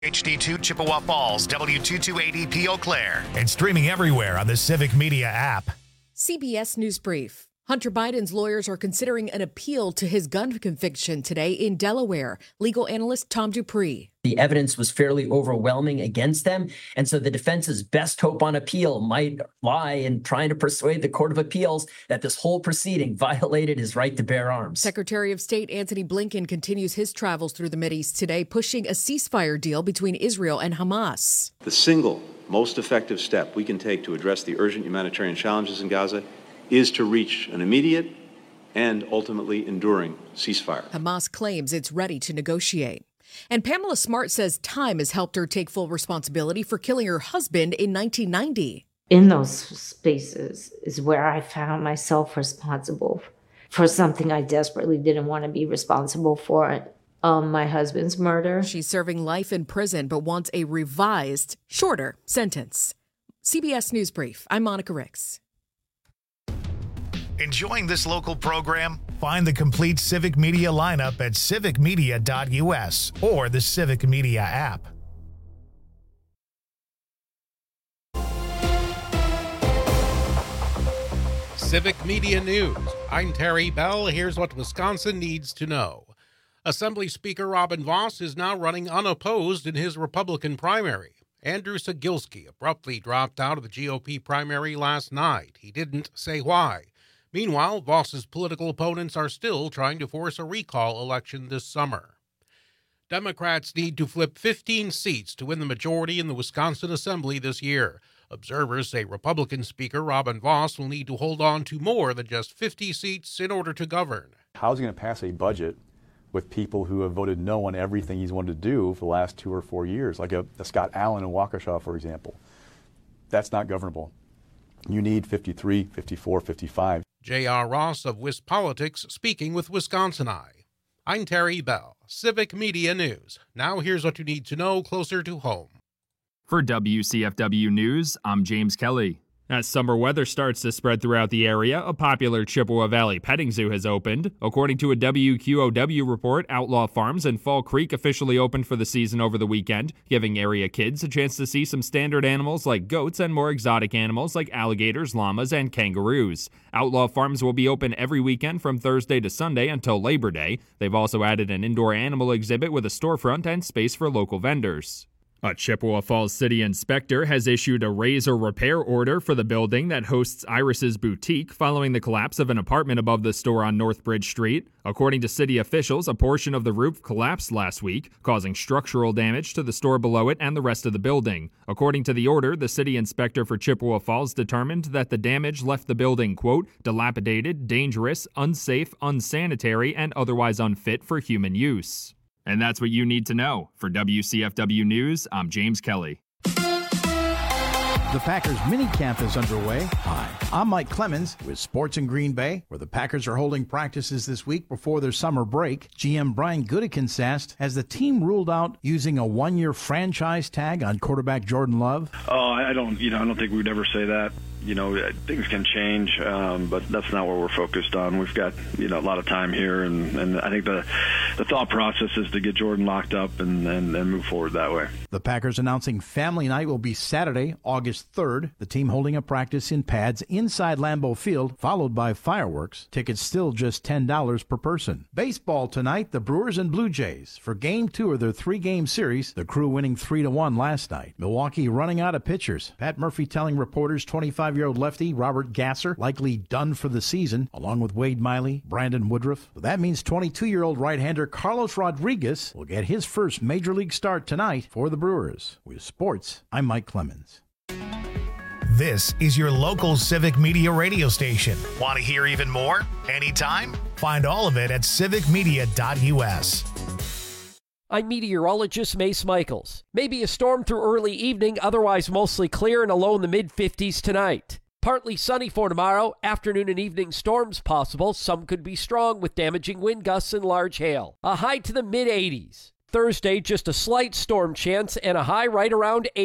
HD2 Chippewa Falls, W228EP Eau Claire, and streaming everywhere on the Civic Media app. CBS News Brief. Hunter Biden's lawyers are considering an appeal to his gun conviction today in Delaware. Legal analyst Tom Dupree. The evidence was fairly overwhelming against them, and so the defense's best hope on appeal might lie in trying to persuade the Court of Appeals that this whole proceeding violated his right to bear arms. Secretary of State Antony Blinken continues his travels through the Mideast today, pushing a ceasefire deal between Israel and Hamas. The single most effective step we can take to address the urgent humanitarian challenges in Gaza is to reach an immediate and ultimately enduring ceasefire. Hamas claims it's ready to negotiate. And Pamela Smart says time has helped her take full responsibility for killing her husband in 1990. In those spaces is where I found myself responsible for something I desperately didn't want to be responsible for, my husband's murder. She's serving life in prison but wants a revised, shorter sentence. CBS News Brief. I'm Monica Ricks. Enjoying this local program? Find the complete Civic Media lineup at civicmedia.us or the Civic Media app. Civic Media News. I'm Terry Bell. Here's what Wisconsin needs to know. Assembly Speaker Robin Vos is now running unopposed in his Republican primary. Andrew Cegielski abruptly dropped out of the GOP primary last night. He didn't say why. Meanwhile, Vos's political opponents are still trying to force a recall election this summer. Democrats need to flip 15 seats to win the majority in the Wisconsin Assembly this year. Observers say Republican Speaker Robin Vos will need to hold on to more than just 50 seats in order to govern. How's he going to pass a budget with people who have voted no on everything he's wanted to do for the last 2 or 4 years, like a Scott Allen in Waukesha, for example? That's not governable. You need 53, 54, 55. J.R. Ross of WisPolitics speaking with Wisconsin Eye. I'm Terry Bell, Civic Media News. Now here's what you need to know closer to home. For WCFW News, I'm James Kelly. As summer weather starts to spread throughout the area, a popular Chippewa Valley petting zoo has opened. According to a WQOW report, Outlaw Farms and Fall Creek officially opened for the season over the weekend, giving area kids a chance to see some standard animals like goats and more exotic animals like alligators, llamas, and kangaroos. Outlaw Farms will be open every weekend from Thursday to Sunday until Labor Day. They've also added an indoor animal exhibit with a storefront and space for local vendors. A Chippewa Falls city inspector has issued a raise or repair order for the building that hosts Iris's Boutique following the collapse of an apartment above the store on North Bridge Street. According to city officials, a portion of the roof collapsed last week, causing structural damage to the store below it and the rest of the building. According to the order, the city inspector for Chippewa Falls determined that the damage left the building, quote, dilapidated, dangerous, unsafe, unsanitary, and otherwise unfit for human use. And that's what you need to know. For WCFW News, I'm James Kelly. The Packers minicamp is underway. Hi, I'm Mike Clemens with Sports in Green Bay, where the Packers are holding practices this week before their summer break. GM Brian Gutekunst asked, has the team ruled out using a one-year franchise tag on quarterback Jordan Love? I don't think we would ever say that. Things can change, but that's not what we're focused on. We've got, a lot of time here, and I think the thought process is to get Jordan locked up and move forward that way. The Packers announcing Family Night will be Saturday, August 3rd. The team holding a practice in pads inside Lambeau Field, followed by fireworks. Tickets still just $10 per person. Baseball tonight, the Brewers and Blue Jays. For Game 2 of their 3-game series, the Crew winning 3-1 last night. Milwaukee running out of pitchers. Pat Murphy telling reporters 25-year-old lefty Robert Gasser likely done for the season, along with Wade Miley, Brandon Woodruff. That means 22-year-old right-hander Carlos Rodriguez will get his first Major League start tonight for the Brewers. With sports, I'm Mike Clemens. This is your local Civic Media radio station. Want to hear even more? Anytime? Find all of it at civicmedia.us. I'm meteorologist Mace Michaels. Maybe a storm through early evening, otherwise mostly clear and a low in the mid-50s tonight. Partly sunny for tomorrow, afternoon and evening storms possible. Some could be strong with damaging wind gusts and large hail. A high to the mid-80s. Thursday, just a slight storm chance and a high right around 80.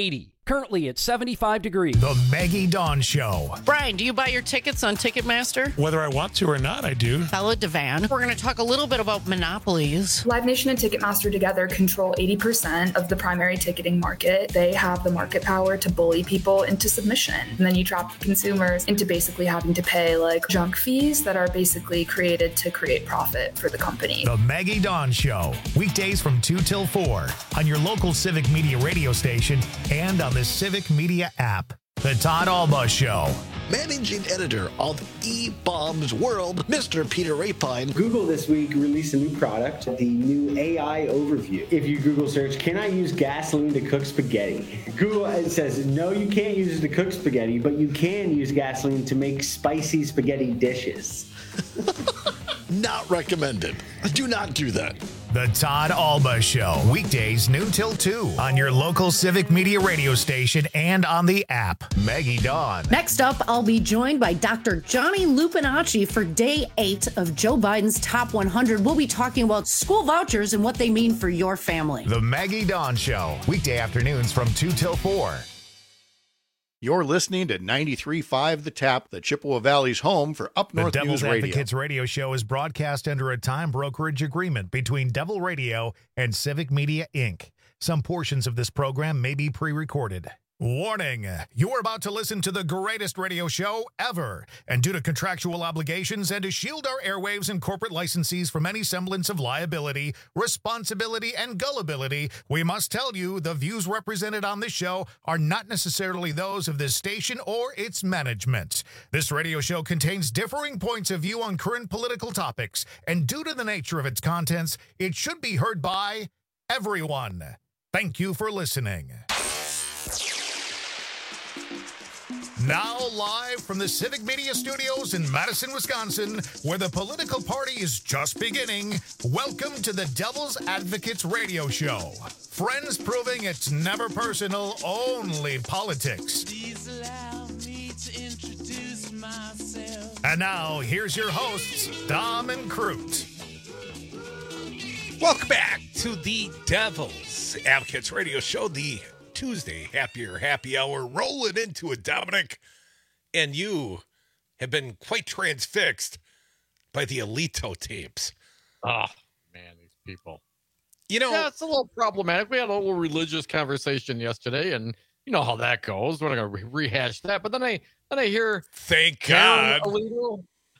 currently at 75 degrees. The Maggie Dawn Show. Brian, do you buy your tickets on Ticketmaster? Whether I want to or not, I do. Bella Devan. We're going to talk a little bit about monopolies. Live Nation and Ticketmaster together control 80% of the primary ticketing market. They have the market power to bully people into submission. And then you trap the consumers into basically having to pay like junk fees that are basically created to create profit for the company. The Maggie Dawn Show. Weekdays from 2 till 4 on your local Civic Media radio station and on the Civic Media app. The Todd Alba Show. Managing editor of eBaum's World, Mr. Peter Rapine. Google this week released a new product, the new AI Overview. If you Google search, can I use gasoline to cook spaghetti? Google says, no, you can't use it to cook spaghetti, but you can use gasoline to make spicy spaghetti dishes. Not recommended. Do not do that. The Todd Alba Show. Weekdays noon till 2 on your local Civic Media radio station and on the app. Maggie Dawn. Next up, I'll be joined by Dr. Johnny Lupinacci for Day 8 of Joe Biden's Top 100. We'll be talking about school vouchers and what they mean for your family. The Maggie Dawn Show. Weekday afternoons from 2 till 4. You're listening to 93.5 The Tap, the Chippewa Valley's home for Up North The News Devil's Radio. Advocates radio show is broadcast under a time brokerage agreement between Devil Radio and Civic Media, Inc. Some portions of this program may be pre-recorded. Warning, you're about to listen to the greatest radio show ever. And due to contractual obligations and to shield our airwaves and corporate licensees from any semblance of liability, responsibility, and gullibility, we must tell you the views represented on this show are not necessarily those of this station or its management. This radio show contains differing points of view on current political topics, and due to the nature of its contents, it should be heard by everyone. Thank you for listening. Now live from the Civic Media Studios in Madison, Wisconsin, where the political party is just beginning, welcome to the Devil's Advocates radio show. Friends proving it's never personal, only politics. Please allow me to introduce myself. And now, here's your hosts, Dom and Crute. Welcome back to the Devil's Advocates radio show, the Tuesday happy hour, rolling into it, Dominic. And you have been quite transfixed by the Alito tapes. Oh, man, these people. You know, yeah, it's a little problematic. We had a little religious conversation yesterday, and you know how that goes. We're not going to rehash that. But then I hear, thank God, Alito,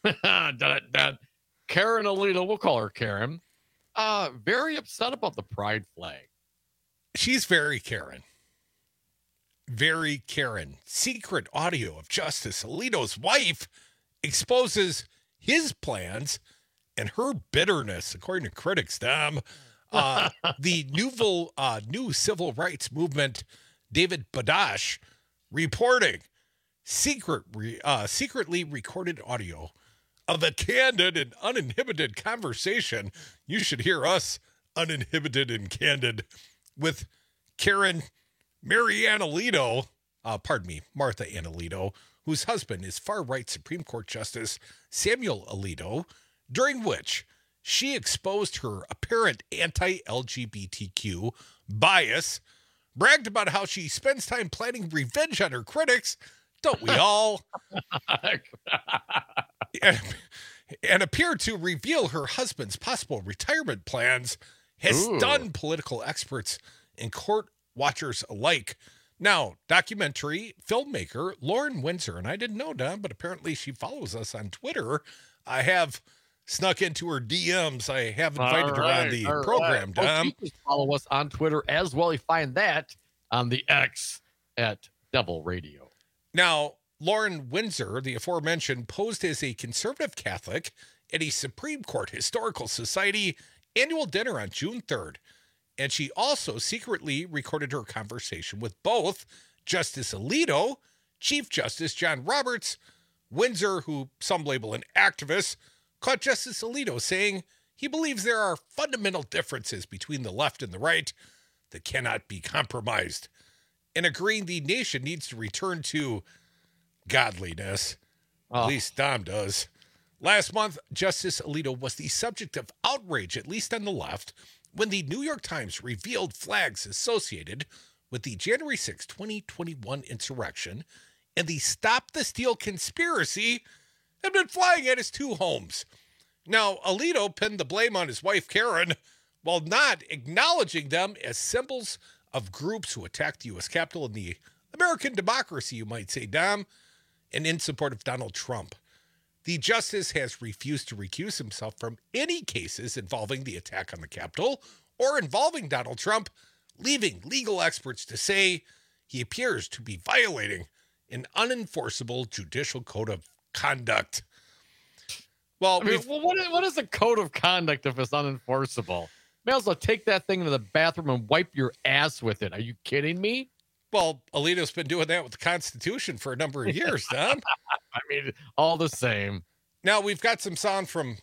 Karen Alito, we'll call her Karen, very upset about the pride flag. She's very Karen. Very Karen. Secret audio of Justice Alito's wife exposes his plans and her bitterness, according to critics, Dom. The new civil rights movement, David Badash, reporting secretly recorded audio of a candid and uninhibited conversation. You should hear us uninhibited and candid with Karen Martha Ann Alito, whose husband is far-right Supreme Court Justice Samuel Alito, during which she exposed her apparent anti-LGBTQ bias, bragged about how she spends time planning revenge on her critics, don't we all? and appeared to reveal her husband's possible retirement plans, has stunned political experts and court watchers alike. Now, documentary filmmaker Lauren Windsor, and I didn't know, Don, but apparently she follows us on Twitter. I have snuck into her DMs. I have invited her on the program, Dom. Just follow us on Twitter as well. You find that on the X at Devil Radio. Now, Lauren Windsor, the aforementioned, posed as a conservative Catholic at a Supreme Court Historical Society annual dinner on June 3rd. And she also secretly recorded her conversation with both Justice Alito, Chief Justice John Roberts. Windsor, who some label an activist, caught Justice Alito saying he believes there are fundamental differences between the left and the right that cannot be compromised, and agreeing the nation needs to return to godliness. At least Dom does. Last month, Justice Alito was the subject of outrage, at least on the left, when the New York Times revealed flags associated with the January 6, 2021 insurrection and the Stop the Steal conspiracy had been flying at his two homes. Now, Alito pinned the blame on his wife, Karen, while not acknowledging them as symbols of groups who attacked the U.S. Capitol and the American democracy, you might say, Dom, and in support of Donald Trump. The justice has refused to recuse himself from any cases involving the attack on the Capitol or involving Donald Trump, leaving legal experts to say he appears to be violating an unenforceable judicial code of conduct. Well, what is a code of conduct if it's unenforceable? May as well take that thing to the bathroom and wipe your ass with it. Are you kidding me? Well, Alito's been doing that with the Constitution for a number of years, Tom. I mean, all the same. Now, we've got some sound from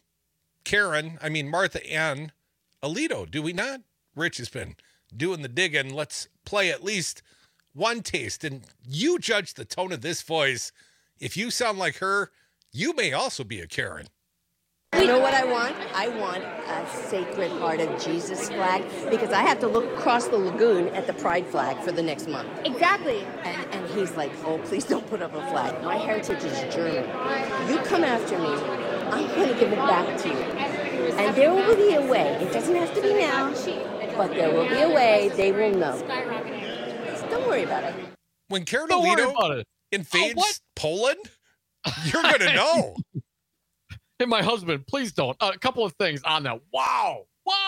Martha Ann Alito, do we not? Rich has been doing the digging. Let's play at least one taste, and you judge the tone of this voice. If you sound like her, you may also be a Karen. You know what I want? I want a Sacred Heart of Jesus flag because I have to look across the lagoon at the Pride flag for the next month. Exactly. And he's like, oh, please don't put up a flag. My heritage is German. You come after me, I'm going to give it back to you. And there will be a way. It doesn't have to be now, but there will be a way. They will know. Just don't worry about it. When Karen Alito invades Poland, you're going to know. Hey, my husband, please don't. A couple of things on that. Wow.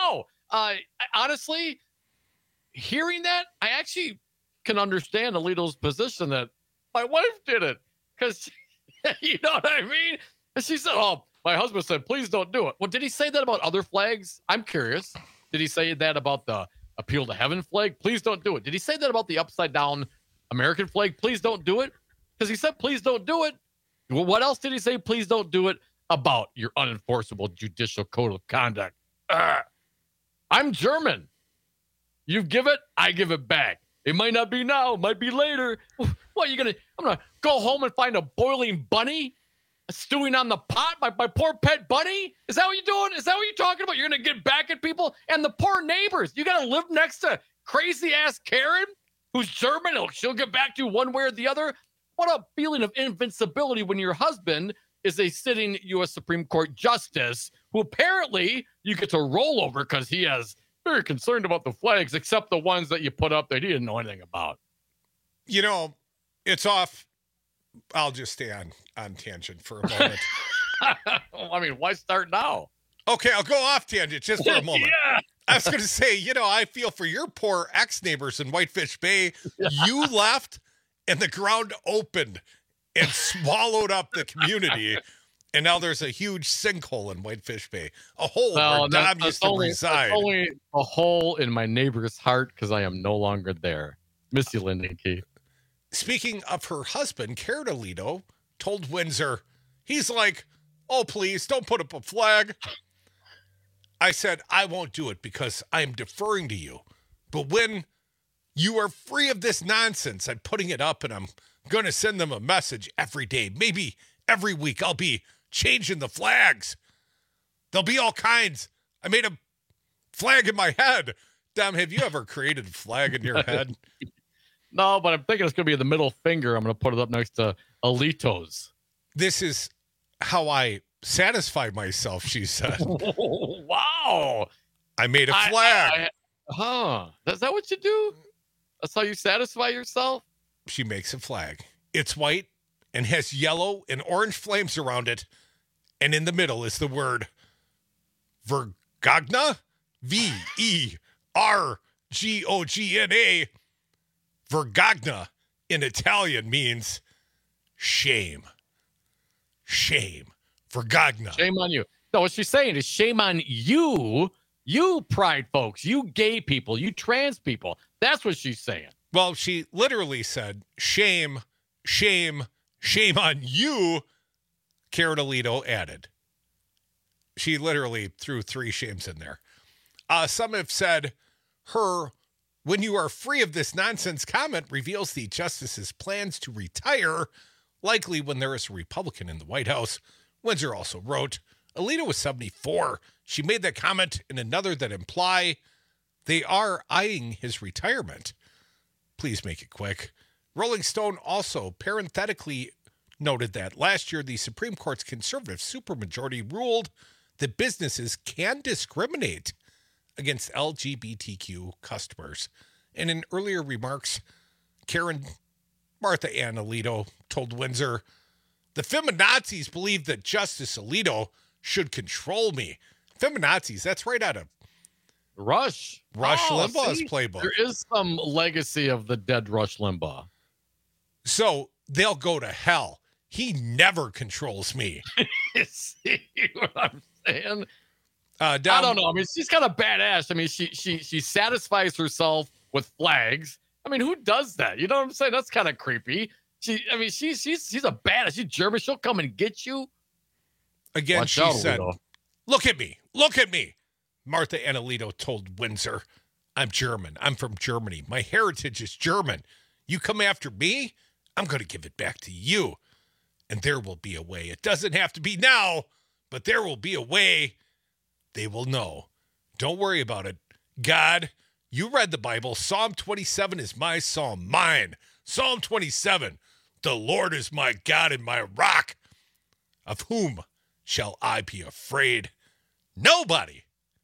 Honestly, hearing that, I actually can understand Alito's position that my wife did it. Because, you know what I mean? And she said, my husband said, please don't do it. Well, did he say that about other flags? I'm curious. Did he say that about the Appeal to Heaven flag? Please don't do it. Did he say that about the upside down American flag? Please don't do it. Because he said, please don't do it. Well, what else did he say? Please don't do it about your unenforceable judicial code of conduct. I'm German. You give it, I give it back. It might not be now, it might be later. What, I'm gonna go home and find a boiling bunny stewing on the pot? My poor pet bunny? Is that what you're doing? Is that what you're talking about? You're gonna get back at people and the poor neighbors. You gotta live next to crazy ass Karen who's German. She'll get back to you one way or the other. What a feeling of invincibility when your husband is a sitting U.S. Supreme Court justice who apparently you get to roll over because he is very concerned about the flags, except the ones that you put up that he didn't know anything about. You know, it's off. I'll just stay on tangent for a moment. I mean, why start now? Okay, I'll go off tangent just for a moment. Yeah. I was going to say, I feel for your poor ex-neighbors in Whitefish Bay. You left and the ground opened and swallowed up the community, and now there's a huge sinkhole in Whitefish Bay, a hole where Dom used to reside. Only a hole in my neighbor's heart because I am no longer there. Miss you, Linda and Keith. Speaking of her husband, Karen Alito told Windsor, he's like, oh, please, don't put up a flag. I said, I won't do it because I am deferring to you. But when you are free of this nonsense, I'm putting it up and I'm going to send them a message every day. Maybe every week I'll be changing the flags. There'll be all kinds. I made a flag in my head. Dom, have you ever created a flag in your head? No, but I'm thinking it's going to be the middle finger. I'm going to put it up next to Alito's. This is how I satisfy myself, she said. Wow. I made a flag. Is that what you do? That's how you satisfy yourself? She makes a flag. It's white and has yellow and orange flames around it. And in the middle is the word Vergogna. Vergogna. Vergogna in Italian means shame. Shame. Vergogna. Shame on you. No, what she's saying is shame on you pride folks, you gay people, you trans people. That's what she's saying. Well, she literally said, shame, shame, shame on you, Karen Alito added. She literally threw 3 shames in there. Some have said her, when you are free of this nonsense comment, reveals the justice's plans to retire, likely when there is a Republican in the White House. Windsor also wrote, Alito was 74. She made that comment and another that imply they are eyeing his retirement. Please make it quick. Rolling Stone also parenthetically noted that last year the Supreme Court's conservative supermajority ruled that businesses can discriminate against LGBTQ customers. And in earlier remarks, Martha Ann Alito told Windsor, the feminazis believe that Justice Alito should control me. Feminazis, that's right out of Rush Limbaugh's see, playbook. There is some legacy of the dead Rush Limbaugh. So they'll go to hell. He never controls me. See what I'm saying? I don't know. I mean, she's kind of badass. I mean, she satisfies herself with flags. I mean, who does that? You know what I'm saying? That's kind of creepy. She's a badass. She's German. She'll come and get you. Again, Watch she out, said, Alito. look at me. Look at me. Martha Ann Alito told Windsor, I'm German. I'm from Germany. My heritage is German. You come after me, I'm going to give it back to you. And there will be a way. It doesn't have to be now, but there will be a way. They will know. Don't worry about it. God, you read the Bible. Psalm 27 is my psalm, mine. Psalm 27, the Lord is my God and my rock. Of whom shall I be afraid? Nobody.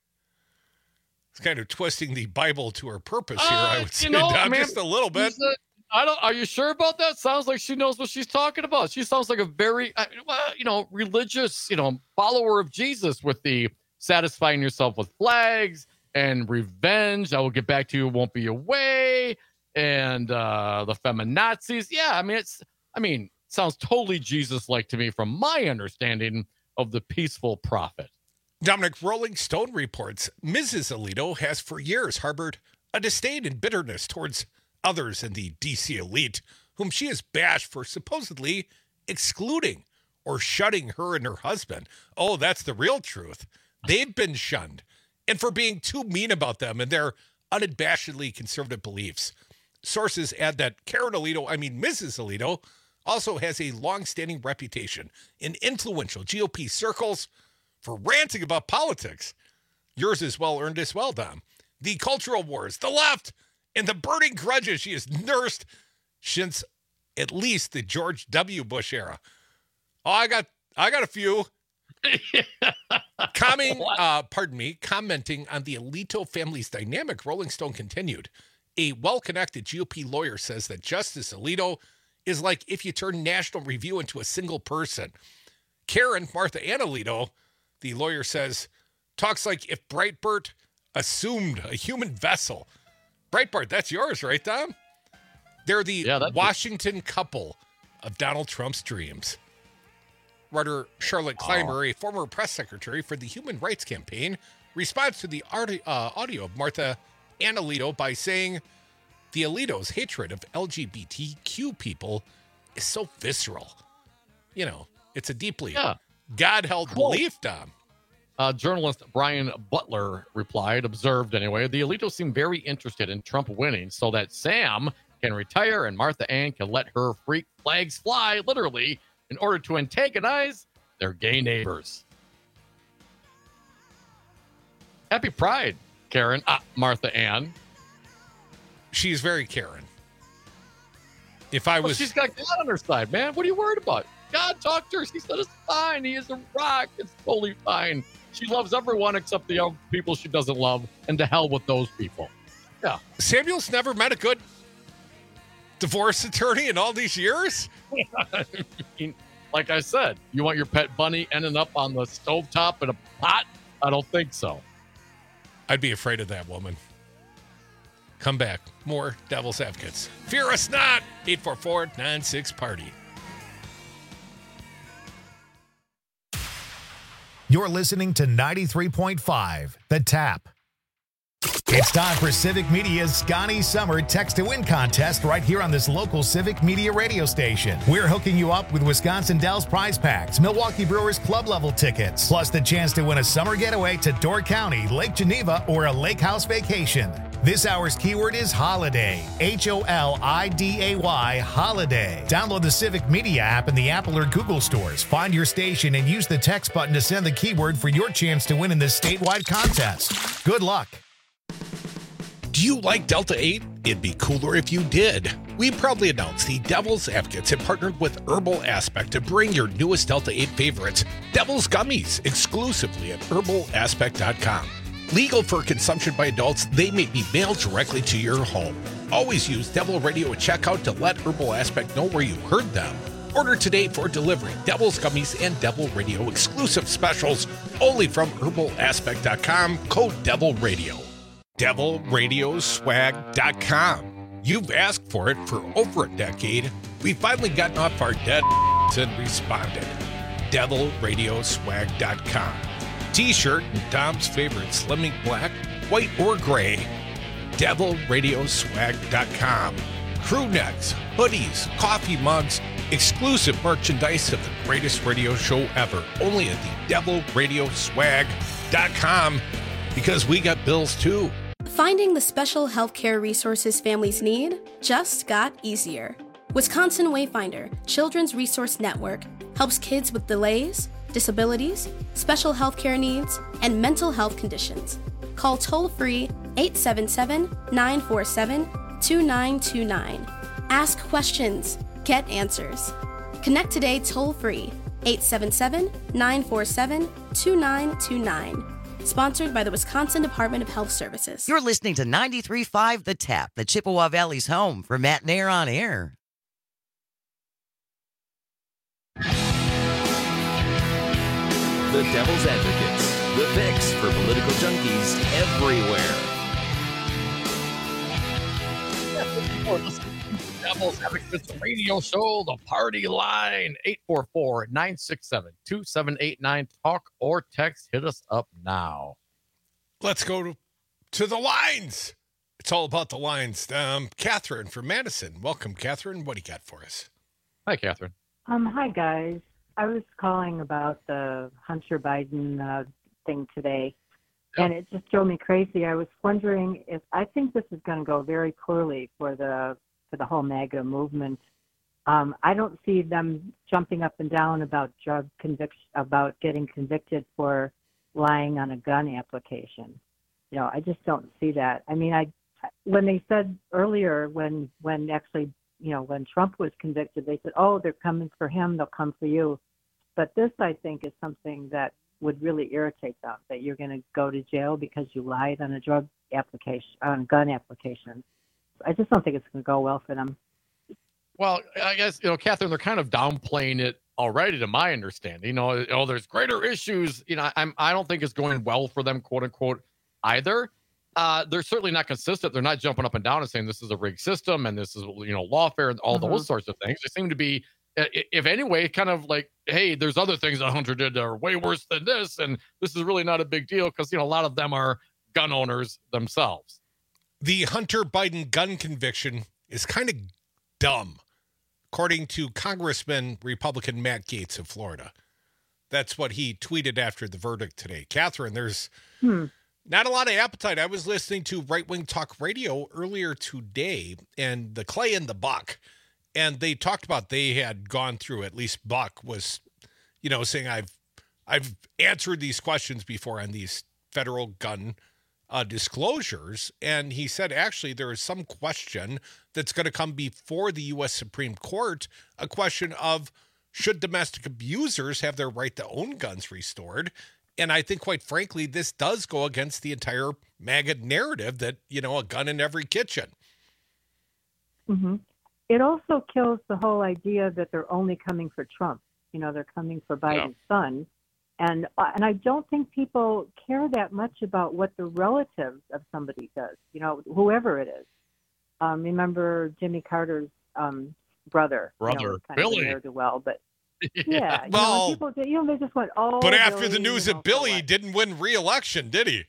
It's kind of twisting the Bible to her purpose here, I would say, just a little bit. Are you sure about that? Sounds like she knows what she's talking about. She sounds like a very, religious, follower of Jesus with the satisfying yourself with flags and revenge. I will get back to you. Won't be away. And the feminazis. Yeah, sounds totally Jesus-like to me from my understanding of the peaceful prophet. Dominic, Rolling Stone reports Mrs. Alito has for years harbored a disdain and bitterness towards others in the D.C. elite, whom she has bashed for supposedly excluding or shutting her and her husband. Oh, that's the real truth. They've been shunned, and for being too mean about them and their unabashedly conservative beliefs. Sources add that Mrs. Alito, also has a long-standing reputation in influential GOP circles for ranting about politics. Yours is well earned as well, Dom. The cultural wars, the left, and the burning grudges she has nursed since at least the George W. Bush era. Oh, I got a few. Commenting on the Alito family's dynamic, Rolling Stone continued. A well-connected GOP lawyer says that Justice Alito is like if you turn National Review into a single person. Martha Ann Alito, the lawyer says, talks like if Breitbart assumed a human vessel. Breitbart, that's yours, right, Dom? They're the Washington couple of Donald Trump's dreams. Writer Charlotte Clymer, a former press secretary for the Human Rights Campaign, responds to the audio of Martha Ann Alito by saying the Alito's hatred of LGBTQ people is so visceral. It's a deeply God-held belief, Dom. Journalist Brian Butler observed anyway, the Alitos seem very interested in Trump winning so that Sam can retire and Martha Ann can let her freak flags fly, literally, in order to antagonize their gay neighbors. Happy Pride, Karen. Martha Ann. She's very Karen. If I was... she's got God on her side, man. What are you worried about? God talked to her. She said it's fine. He is a rock. It's totally fine. She loves everyone except the people she doesn't love, and to hell with those people. Yeah. Samuel's never met a good divorce attorney in all these years? I mean, like I said, you want your pet bunny ending up on the stovetop in a pot? I don't think so. I'd be afraid of that woman. Come back. More Devil's Advocates. Fear us not. 844-96-PARTY. You're listening to 93.5, The Tap. It's time for Civic Media's Scotty Summer Text to Win contest right here on this local Civic Media radio station. We're hooking you up with Wisconsin Dells prize packs, Milwaukee Brewers club level tickets, plus the chance to win a summer getaway to Door County, Lake Geneva, or a lake house vacation. This hour's keyword is holiday. HOLIDAY, holiday. Download the Civic Media app in the Apple or Google stores. Find your station and use the text button to send the keyword for your chance to win in this statewide contest. Good luck. Do Do you like Delta 8? It'd be cooler if you did. We proudly announce the Devil's Advocates have partnered with Herbal Aspect to bring your newest Delta 8 favorites, Devil's Gummies, exclusively at herbalaspect.com. Legal for consumption by adults, they may be mailed directly to your home. Always use Devil Radio at checkout to let Herbal Aspect know where you heard them. Order today for delivery. Devil's Gummies and Devil Radio exclusive specials only from herbalaspect.com, code Devil Radio. DevilRadioswag.com. You've asked for it for over a decade. We've finally gotten off our dead and responded. DevilRadioswag.com. T-shirt and Tom's favorite slimming black, white, or gray. DevilRadioswag.com. Crew necks, hoodies, coffee mugs, exclusive merchandise of the greatest radio show ever. Only at the DevilRadioswag.com, because we got bills too. Finding the special healthcare resources families need just got easier. Wisconsin Wayfinder Children's Resource Network helps kids with delays, disabilities, special healthcare needs, and mental health conditions. Call toll-free 877-947-2929. Ask questions. Get answers. Connect today toll-free 877-947-2929. Sponsored by the Wisconsin Department of Health Services. You're listening to 93.5 The Tap, the Chippewa Valley's home for Matt Nair on Air. The Devil's Advocates, the fix for political junkies everywhere. Devil's Advocates Radio Show, the party line, 844-967-2789. Talk or text. Hit us up now. Let's go to the lines. It's all about the lines. Catherine from Madison. Welcome, Catherine. What do you got for us? Hi, Catherine. Hi, guys. I was calling about the Hunter Biden thing today, and it just drove me crazy. I was wondering if I think this is going to go very poorly for the whole MAGA movement. I don't see them jumping up and down about drug conviction, about getting convicted for lying on a gun application. You know, I just don't see that. I mean, when they said earlier, when actually, you know, when Trump was convicted, they said, "Oh, they're coming for him, they'll come for you." But this, I think, is something that would really irritate them, that you're going to go to jail because you lied on a drug application, on a gun application. I just don't think it's going to go well for them. Well, I guess, you know, Catherine, they're kind of downplaying it already, to my understanding. You know, there's greater issues. You know, I don't think it's going well for them, quote unquote, either. They're certainly not consistent. They're not jumping up and down and saying this is a rigged system and this is, you know, lawfare and all those sorts of things. They seem to be, if anyway, kind of like, hey, there's other things that Hunter did that are way worse than this, and this is really not a big deal because, you know, a lot of them are gun owners themselves. The Hunter Biden gun conviction is kind of dumb, according to Congressman Republican Matt Gaetz of Florida. That's what he tweeted after the verdict today. Catherine, there's not a lot of appetite. I was listening to Right Wing Talk Radio earlier today, and the Clay and the Buck, and they talked about they had gone through, at least Buck was, you know, saying I've answered these questions before on these federal gun disclosures. And he said, actually, there is some question that's going to come before the U.S. Supreme Court, a question of should domestic abusers have their right to own guns restored? And I think, quite frankly, this does go against the entire MAGA narrative that, you know, a gun in every kitchen. It also kills the whole idea that they're only coming for Trump. You know, they're coming for Biden's son. And I don't think people care that much about what the relatives of somebody does, you know, whoever it is. Remember Jimmy Carter's brother, Billy. Well, but yeah, well, you know, people, you know, they just went, oh. But after Billy, the news you know, of Billy, he didn't win re-election, did he?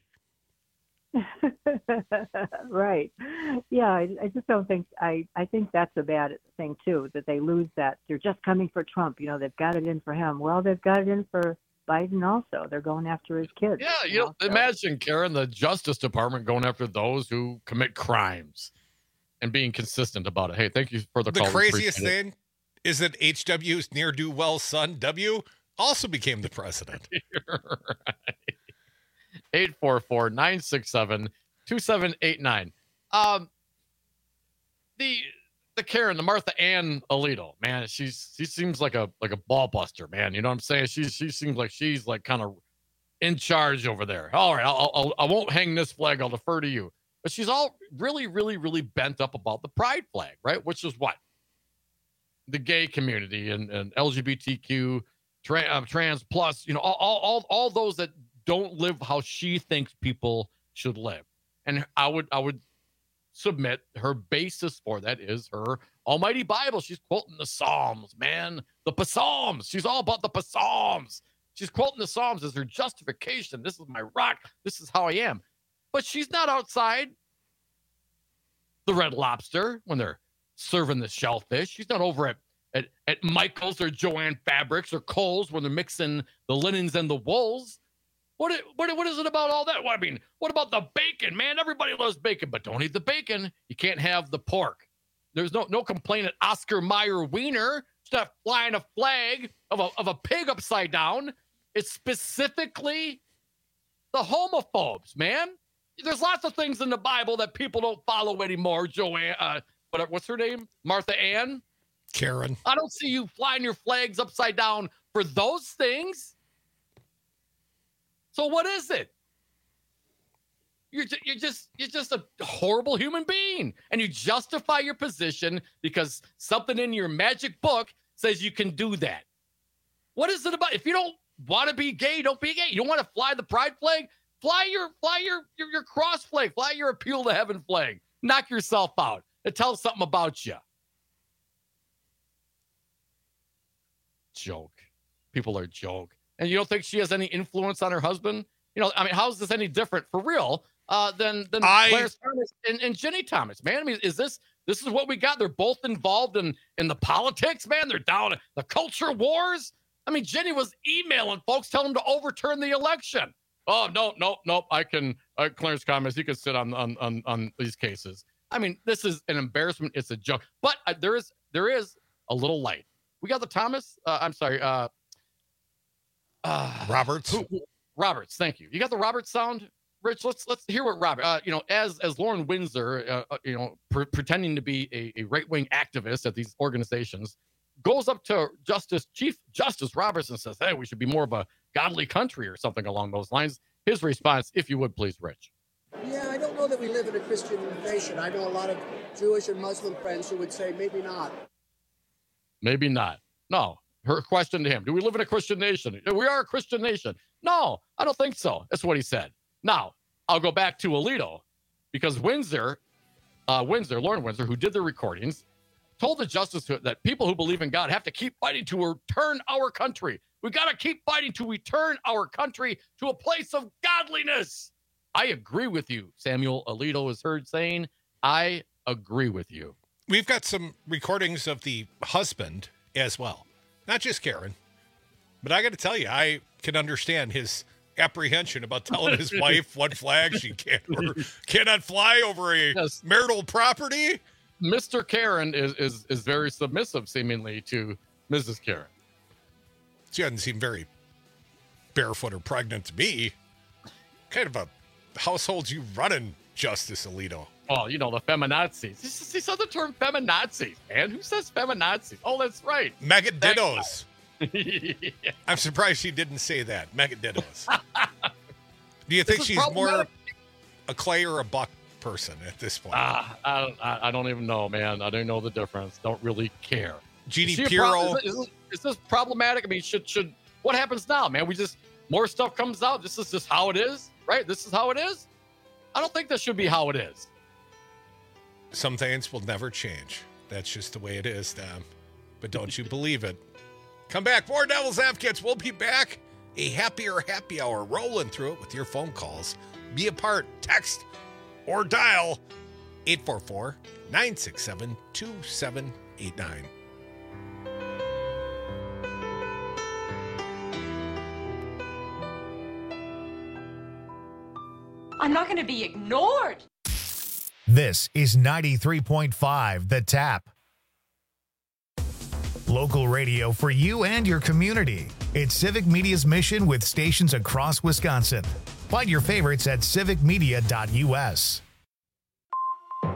Right. Yeah, I just don't think, I think that's a bad thing, too, that they lose that. They're just coming for Trump. You know, they've got it in for him. Well, they've got it in for Biden also. They're going after his kids. Yeah, you know, imagine, Karen, the Justice Department going after those who commit crimes and being consistent about it. Hey, thank you for the call. The craziest thing is that HW's ne'er-do-well son, W, also became the president. Right. 844-967-2789. The Karen, the Martha Ann Alito, man, she seems like a ball buster, man. You know what I'm saying? She seems like she's like kind of in charge over there. All right, I won't hang this flag. I'll defer to you. But she's all really, really, really bent up about the pride flag, right? Which is what? The gay community and LGBTQ, trans plus, you know, all those that don't live how she thinks people should live. And I would submit her basis for that is her almighty Bible. She's quoting the Psalms, man. The Psalms. She's all about the Psalms. She's quoting the Psalms as her justification. This is my rock. This is how I am. But she's not outside the Red Lobster when they're serving the shellfish. She's not over at Michael's or Joanne Fabrics or Kohl's when they're mixing the linens and the wools. What is it about all that? Well, I mean, what about the bacon, man? Everybody loves bacon, but don't eat the bacon. You can't have the pork. There's no complaint at Oscar Mayer Wiener. It's not flying a flag of a pig upside down. It's specifically the homophobes, man. There's lots of things in the Bible that people don't follow anymore. Joanne, what's her name? Martha Ann? Karen. I don't see you flying your flags upside down for those things. So what is it? You're just a horrible human being, and you justify your position because something in your magic book says you can do that. What is it about? If you don't want to be gay, don't be gay. You don't want to fly the pride flag? Fly your cross flag. Fly your appeal to heaven flag. Knock yourself out. It tells something about you. Joke. People are joke. And you don't think she has any influence on her husband? You know, I mean, how is this any different for real than Clarence Thomas and Jenny Thomas, man? I mean, this is what we got? They're both involved in the politics, man. They're down the culture wars. I mean, Jenny was emailing folks telling them to overturn the election. Oh, no. Clarence Thomas, he could sit on these cases. I mean, this is an embarrassment. It's a joke. But there is a little light. We got the Thomas. Roberts. Roberts, thank you. You got the Roberts sound, Rich? Let's hear what Robert. As Lauren Windsor, pretending to be a right-wing activist at these organizations, goes up to Chief Justice Roberts and says, "Hey, we should be more of a godly country," or something along those lines. His response, if you would, please, Rich. Yeah, I don't know that we live in a Christian nation. I know a lot of Jewish and Muslim friends who would say maybe not. Maybe not. No. Her question to him, do we live in a Christian nation? We are a Christian nation. No, I don't think so. That's what he said. Now, I'll go back to Alito because Lauren Windsor, who did the recordings, told the justice that people who believe in God have to keep fighting to return our country. We got to keep fighting to return our country to a place of godliness. I agree with you, Samuel Alito is heard saying. I agree with you. We've got some recordings of the husband as well. Not just Karen. But I got to tell you, I can understand his apprehension about telling his wife what flag she cannot fly over a marital property. Mr. Karen is very submissive, seemingly, to Mrs. Karen. She doesn't seem very barefoot or pregnant to me. Kind of a household you running, Justice Alito. Oh, you know, the feminazis. He said the term feminazis, man. Who says feminazis? Oh, that's right. Megadiddos. Yeah. I'm surprised she didn't say that. Megadiddos. Do you think she's more a Clay or a Buck person at this point? I don't even know, man. I don't know the difference. Don't really care. Jeannie Pirro. Is this problematic? I mean, should what happens now, man? More stuff comes out. This is just how it is, right? This is how it is. I don't think this should be how it is. Some things will never change. That's just the way it is, Dom. But don't you believe it. Come back. More Devil's Advocates. We'll be back. A happier happy hour rolling through it with your phone calls. Be a part. Text or dial 844-967-2789. I'm not going to be ignored. This is 93.5 The Tap. Local radio for you and your community. It's Civic Media's mission with stations across Wisconsin. Find your favorites at civicmedia.us.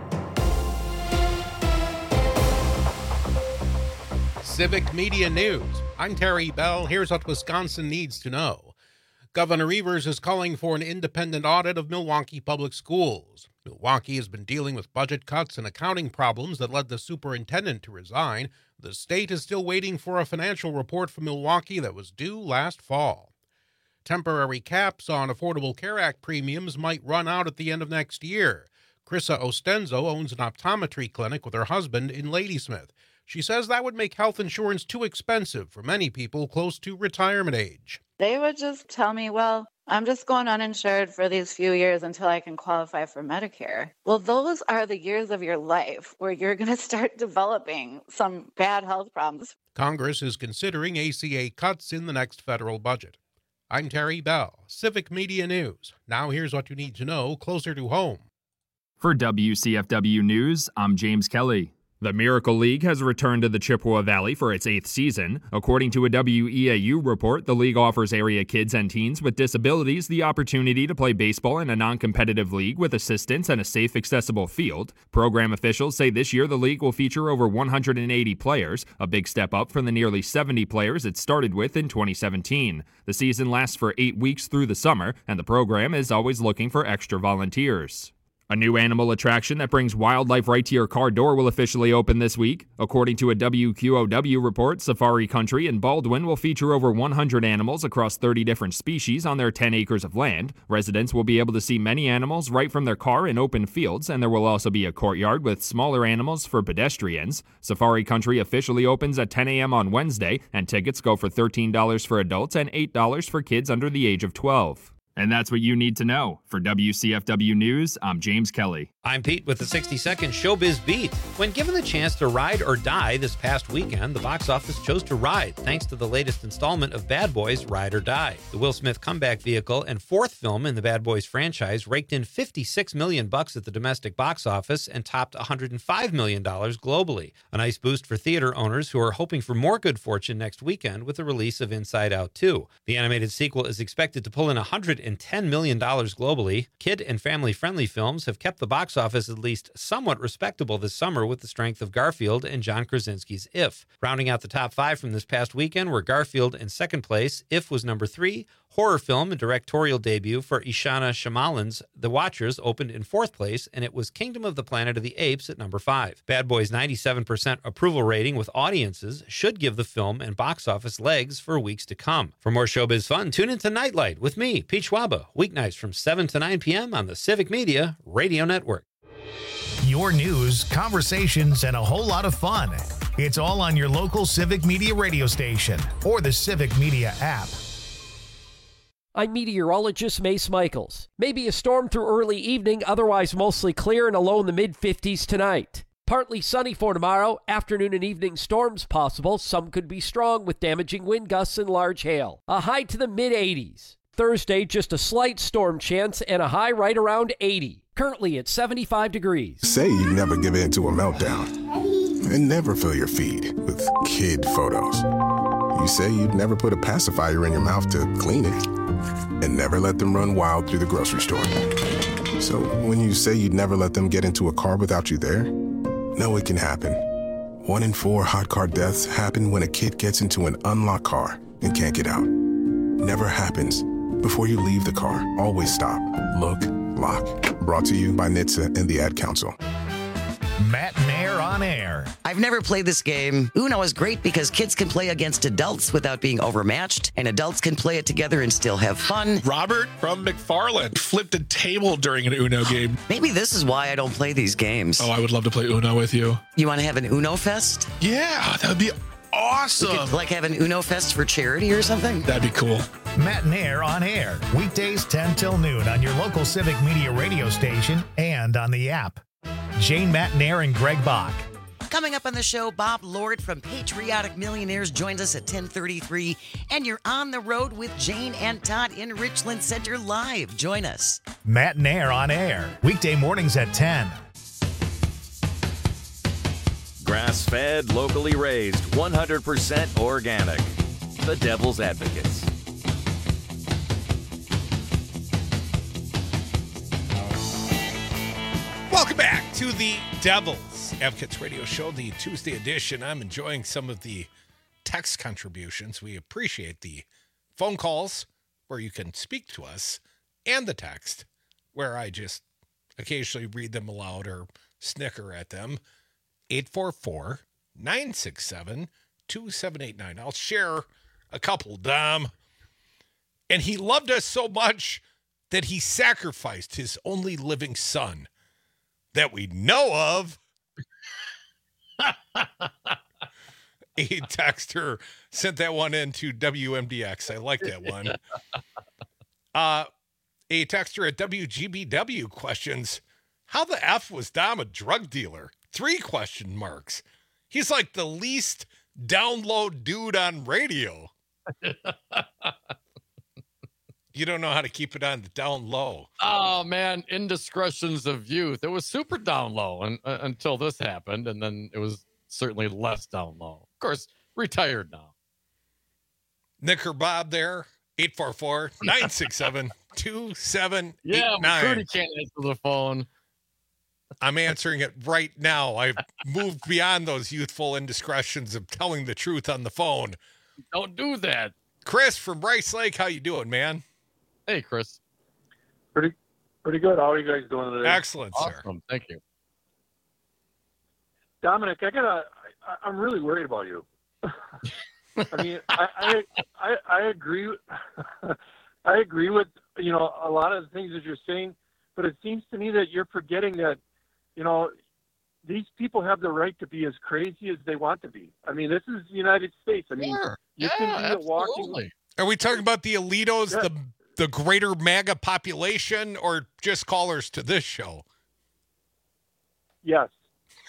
Civic Media News. I'm Terry Bell. Here's what Wisconsin needs to know. Governor Evers is calling for an independent audit of Milwaukee Public Schools. Milwaukee has been dealing with budget cuts and accounting problems that led the superintendent to resign. The state is still waiting for a financial report from Milwaukee that was due last fall. Temporary caps on Affordable Care Act premiums might run out at the end of next year. Krissa Ostenzo owns an optometry clinic with her husband in Ladysmith. She says that would make health insurance too expensive for many people close to retirement age. They would just tell me, well, I'm just going uninsured for these few years until I can qualify for Medicare. Well, those are the years of your life where you're going to start developing some bad health problems. Congress is considering ACA cuts in the next federal budget. I'm Terry Bell, Civic Media News. Now here's what you need to know closer to home. For WCFW News, I'm James Kelly. The Miracle League has returned to the Chippewa Valley for its 8th season. According to a WEAU report, the league offers area kids and teens with disabilities the opportunity to play baseball in a non-competitive league with assistance and a safe, accessible field. Program officials say this year the league will feature over 180 players, a big step up from the nearly 70 players it started with in 2017. The season lasts for 8 weeks through the summer, and the program is always looking for extra volunteers. A new animal attraction that brings wildlife right to your car door will officially open this week. According to a WQOW report, Safari Country in Baldwin will feature over 100 animals across 30 different species on their 10 acres of land. Residents will be able to see many animals right from their car in open fields, and there will also be a courtyard with smaller animals for pedestrians. Safari Country officially opens at 10 a.m. on Wednesday, and tickets go for $13 for adults and $8 for kids under the age of 12. And that's what you need to know. For WCFW News, I'm James Kelly. I'm Pete with the 60-second Showbiz Beat. When given the chance to ride or die this past weekend, the box office chose to ride, thanks to the latest installment of Bad Boys: Ride or Die. The Will Smith comeback vehicle and fourth film in the Bad Boys franchise raked in $56 million at the domestic box office and topped $105 million globally. A nice boost for theater owners who are hoping for more good fortune next weekend with the release of Inside Out 2. The animated sequel is expected to pull in $110 million globally. Kid and family-friendly films have kept the box office at least somewhat respectable this summer with the strength of Garfield and John Krasinski's If. Rounding out the top 5 from this past weekend were Garfield in second place, If was number 3, horror film and directorial debut for Ishana Shyamalan's The Watchers opened in 4th place, and it was Kingdom of the Planet of the Apes at number 5. Bad Boys' 97% approval rating with audiences should give the film and box office legs for weeks to come. For more showbiz fun, tune into Nightlight with me, Pete Schwaba, weeknights from 7 to 9 p.m. on the Civic Media Radio Network. Your news, conversations, and a whole lot of fun. It's all on your local Civic Media radio station or the Civic Media app. I'm meteorologist Mace Michaels. Maybe a storm through early evening, otherwise mostly clear and a low in the mid-50s tonight. Partly sunny for tomorrow, afternoon and evening storms possible. Some could be strong with damaging wind gusts and large hail. A high to the mid-80s. Thursday, just a slight storm chance and a high right around 80. Currently at 75 degrees. Say you never give in to a meltdown and never fill your feed with kid photos. You say you'd never put a pacifier in your mouth to clean it and never let them run wild through the grocery store. So when you say you'd never let them get into a car without you there, know it can happen. 1 in 4 hot car deaths happen when a kid gets into an unlocked car and can't get out. Never happens. Before you leave the car, always stop, look, lock. Brought to you by NHTSA and the Ad Council. Matt Nair on air. I've never played this game. Uno is great because kids can play against adults without being overmatched, and adults can play it together and still have fun. Robert from McFarland flipped a table during an Uno game. Maybe this is why I don't play these games. Oh, I would love to play Uno with you. You want to have an Uno Fest? Yeah, that would be awesome. We could, like, have an Uno Fest for charity or something? That'd be cool. Matt Nair on air. Weekdays 10 till noon on your local Civic Media radio station and on the app. Jane Matt Nair and Greg Bach. Coming up on the show, Bob Lord from Patriotic Millionaires joins us at 10:33, and you're on the road with Jane and Todd in Richland Center Live. Join us. Matt Nair on air. Weekday mornings at 10. Grass-fed, locally raised, 100% organic. The Devil's Advocates. Welcome back to the Devil's Advocates Radio Show, the Tuesday edition. I'm enjoying some of the text contributions. We appreciate the phone calls where you can speak to us and the text where I just occasionally read them aloud or snicker at them. 844-967-2789. I'll share a couple, Dom. And he loved us so much that he sacrificed his only living son that we know of. A texter sent that one into WMDX. I like that one. A texter at WGBW questions, how the F was Dom a drug dealer? 3 question marks. He's like the least download dude on radio. You don't know how to keep it on the down low. Oh, man. Indiscretions of youth. It was super down low until this happened, and then it was certainly less down low. Of course, retired now. Nick or Bob there, 844-967-2789. Yeah, McCurdy can't answer the phone. I'm answering it right now. I've moved beyond those youthful indiscretions of telling the truth on the phone. Don't do that. Chris from Rice Lake, how you doing, man? Hey, Chris. Pretty good. How are you guys doing today? Excellent, sir. Awesome. Thank you. Dominic, I'm really worried about you. I mean, I agree. I agree with, a lot of the things that you're saying, but it seems to me that you're forgetting that, these people have the right to be as crazy as they want to be. I mean, this is the United States. I mean, you can be a walking. Are we talking about the Elitos, the greater MAGA population, or just callers to this show? Yes.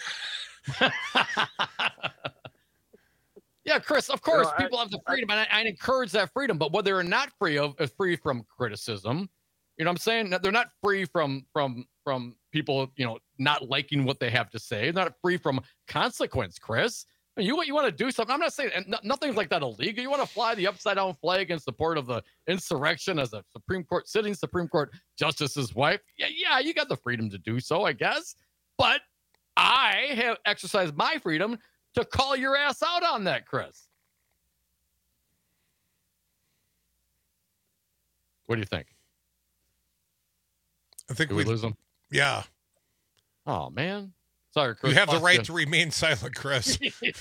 Yeah, Chris, of course, people have the freedom, and I encourage that freedom, but what they're not free of is free from criticism. You know what I'm saying? They're not free from people, not liking what they have to say. They're not free from consequence, Chris. I mean, you want to do something. I'm not saying nothing's like that illegal. You want to fly the upside down flag in support of the insurrection as a sitting Supreme Court justice's wife. Yeah, you got the freedom to do so, I guess. But I have exercised my freedom to call your ass out on that, Chris. What do you think? I think we lose them. Yeah. Oh, man. Sorry, Chris. You have the right to remain silent, Chris.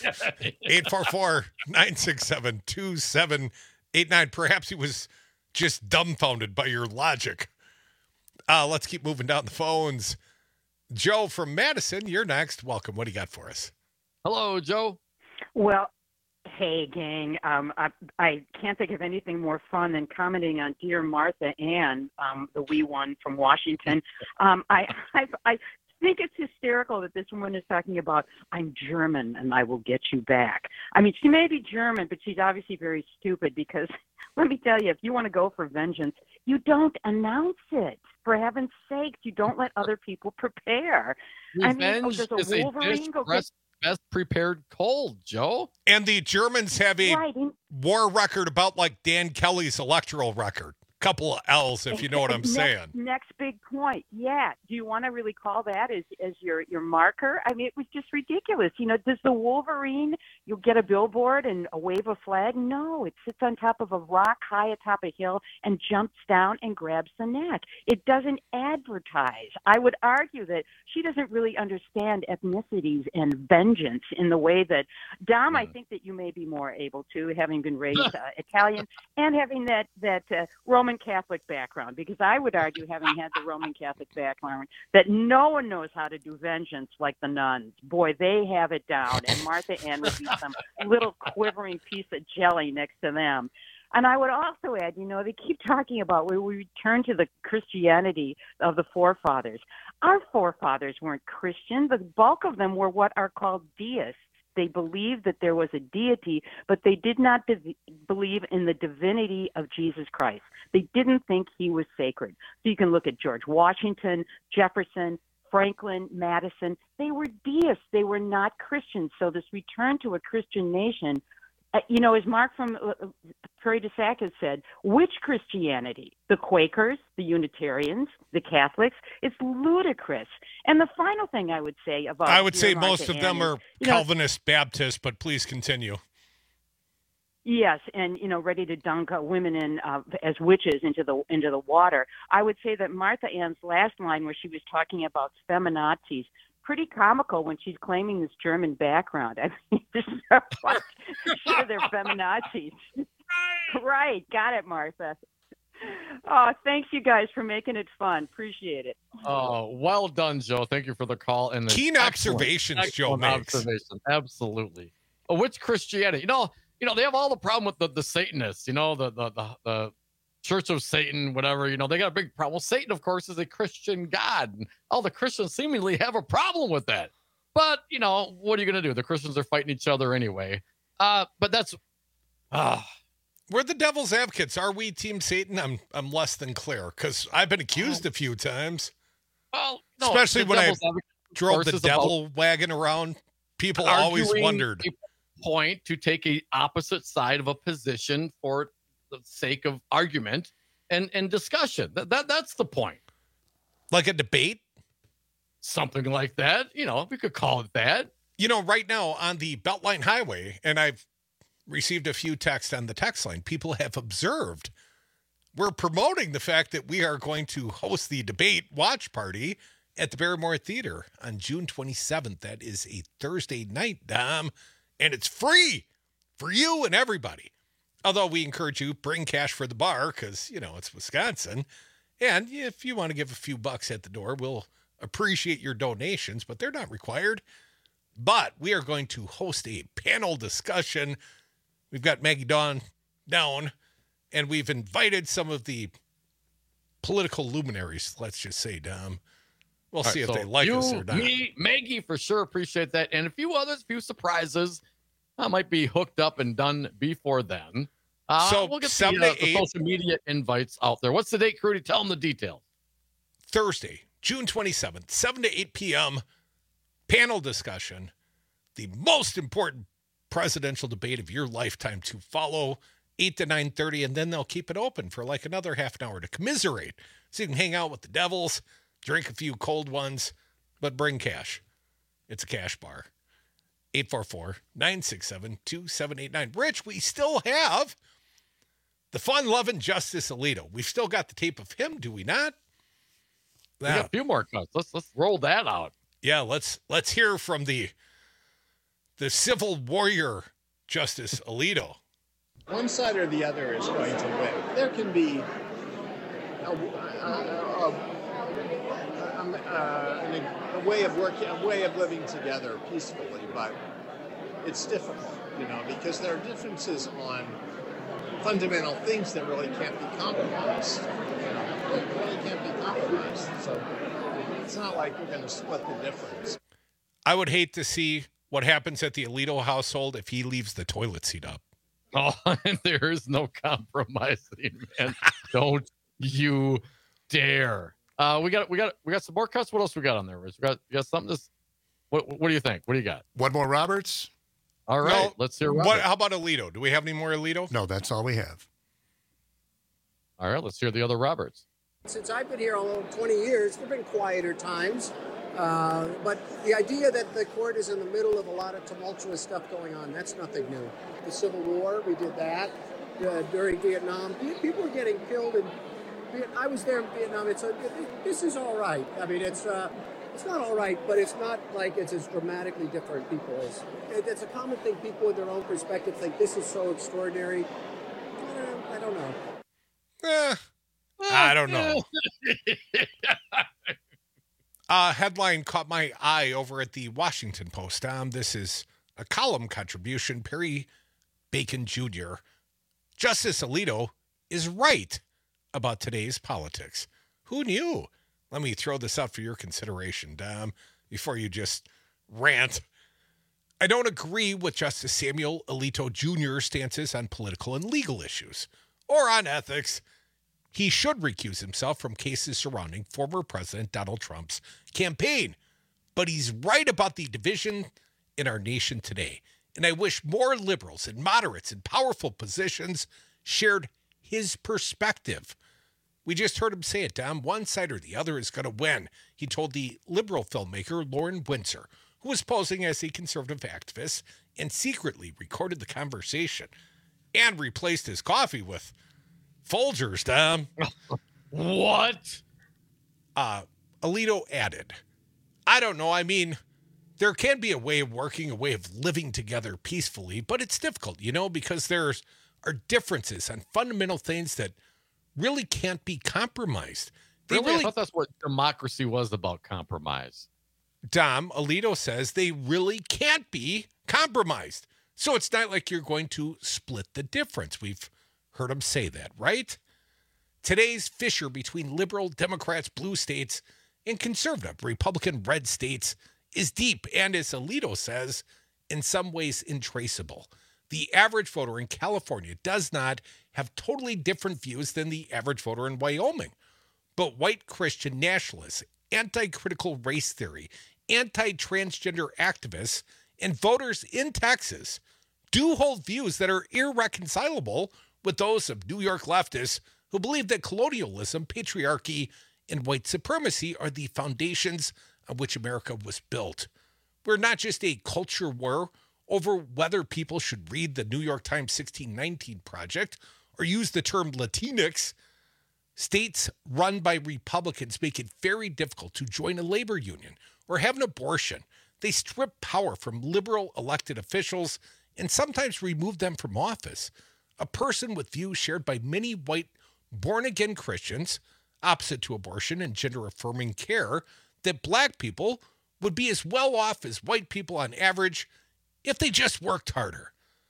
844-967-2789. Perhaps he was just dumbfounded by your logic. Let's keep moving down the phones. Joe from Madison, you're next. Welcome. What do you got for us? Hello, Joe. Well, hey, gang. I can't think of anything more fun than commenting on Dear Martha Ann, the wee one from Washington. I think it's hysterical that this woman is talking about, I'm German and I will get you back. I mean, she may be German, but she's obviously very stupid because, let me tell you, if you want to go for vengeance, you don't announce it. For heaven's sakes, you don't let other people prepare. Revenge there's a Wolverine. Best prepared cold, Joe. And the Germans have a war record about like Dan Kelly's electoral record. Couple of L's, if you know what I'm saying. Next big point. Yeah. Do you want to really call that as your marker? I mean, it was just ridiculous. Does the Wolverine, you'll get a billboard and wave a flag? No, it sits on top of a rock high atop a hill and jumps down and grabs the neck. It doesn't advertise. I would argue that she doesn't really understand ethnicities and vengeance in the way that, Dom, I think that you may be more able to, having been raised Italian and having that Roman Catholic background, because I would argue, having had the Roman Catholic background, that no one knows how to do vengeance like the nuns. Boy, they have it down, and Martha Ann would be some little quivering piece of jelly next to them. And I would also add, they keep talking about where we return to the Christianity of the forefathers. Our forefathers weren't Christian. The bulk of them were what are called deists. They believed that there was a deity, but they did not believe in the divinity of Jesus Christ. They didn't think he was sacred. So you can look at George Washington, Jefferson, Franklin, Madison. They were deists. They were not Christians. So this return to a Christian nation, as Mark from Prairie du Sac has said, which Christianity? The Quakers, the Unitarians, the Catholics? It's ludicrous. And the final thing I would say about... I would say most of them are Calvinist Baptist, but please continue. Yes, and ready to dunk women in as witches into the water. I would say that Martha Ann's last line, where she was talking about feminazis, pretty comical when she's claiming this German background. I mean, sure, they're feminazis. Right, got it, Martha. Oh, thanks you guys for making it fun. Appreciate it. Oh, well done, Joe. Thank you for the call and the keen observations Joe makes. Absolutely. Which Christianity? They have all the problem with the Satanists. The Church of Satan, whatever. They got a big problem. Well, Satan, of course, is a Christian god, and all the Christians seemingly have a problem with that. But what are you going to do? The Christians are fighting each other anyway. But that's. We're the devil's advocates. Are we Team Satan? I'm less than clear because I've been accused a few times. Well, no, especially when I drove the devil wagon around. People always wondered. Point to take a opposite side of a position for the sake of argument and discussion. That's the point. Like a debate? Something like that. We could call it that. Right now on the Beltline Highway, and I've received a few texts on the text line, people have observed we're promoting the fact that we are going to host the debate watch party at the Barrymore Theater on June 27th. That is a Thursday night, Dom, and it's free for you and everybody. Although we encourage you, bring cash for the bar because, it's Wisconsin. And if you want to give a few bucks at the door, we'll appreciate your donations, but they're not required. But we are going to host a panel discussion. We've got Maggie Dawn down, and we've invited some of the political luminaries, let's just say, Dom. We'll see if they like us or not. Me, Maggie, for sure, appreciate that. And a few others, few surprises. I might be hooked up and done before then. So we'll get 7 the to 8 social media invites out there. What's the date, Crudy? Tell them the details. Thursday, June 27th, 7 to 8 p.m., panel discussion. The most important presidential debate of your lifetime to follow, 8 to 9:30, and then they'll keep it open for like another half an hour to commiserate. So you can hang out with the devils, drink a few cold ones, but bring cash. It's a cash bar. 844-967-2789. Rich, we still have the fun-loving Justice Alito. We've still got the tape of him, do we not? We got a few more cuts. Let's roll that out. Yeah, let's hear from the civil warrior Justice Alito. One side or the other is going to win. There can be a way of working, a way of living together peacefully, but it's difficult, because there are differences on fundamental things that really can't be compromised. Really can't be compromised. So it's not like we're going to split the difference. I would hate to see what happens at the Alito household if he leaves the toilet seat up. Oh, there is no compromising, man. Don't you dare. We got some more cuts. What else we got on there, Rich? We got something. What do you think? What do you got? One more Roberts? All right, let's hear Roberts. How about Alito? Do we have any more Alito? No, that's all we have. All right, let's hear the other Roberts. Since I've been here almost 20 years, there have been quieter times. But the idea that the court is in the middle of a lot of tumultuous stuff going on, that's nothing new. The Civil War, we did that. During Vietnam, people were getting killed. I was there in Vietnam. This is all right. I mean, it's not all right, but it's not like it's as dramatically different. It's a common thing. People with their own perspective think this is so extraordinary. I don't know. I don't know. Headline caught my eye over at the Washington Post. This is a column contribution. Perry Bacon Jr. Justice Alito is right about today's politics. Who knew? Let me throw this out for your consideration, Dom, before you just rant. I don't agree with Justice Samuel Alito Jr.'s stances on political and legal issues or on ethics. He should recuse himself from cases surrounding former President Donald Trump's campaign. But he's right about the division in our nation today. And I wish more liberals and moderates in powerful positions shared his perspective. We just heard him say it, Dom. One side or the other is going to win, he told the liberal filmmaker Lauren Windsor, who was posing as a conservative activist and secretly recorded the conversation. and replaced his coffee with Folgers, Tom. What? Alito added, I don't know. I mean, there can be a way of working, a way of living together peacefully, but it's difficult, because there are differences on fundamental things that really can't be compromised. I thought that's what democracy was about, compromise. Dom, Alito says they really can't be compromised. So it's not like you're going to split the difference. We've heard him say that, right? Today's fissure between liberal Democrats, blue states, and conservative Republican red states is deep and, as Alito says, in some ways intraceable. The average voter in California does not have totally different views than the average voter in Wyoming. But white Christian nationalists, anti-critical race theory, anti-transgender activists, and voters in Texas do hold views that are irreconcilable with those of New York leftists who believe that colonialism, patriarchy, and white supremacy are the foundations on which America was built. We're not just a culture war over whether people should read the New York Times 1619 Project or use the term Latinx. States run by Republicans make it very difficult to join a labor union or have an abortion. They strip power from liberal elected officials and sometimes remove them from office. A person with views shared by many white born-again Christians, opposite to abortion and gender-affirming care, that black people would be as well off as white people on average if they just worked harder,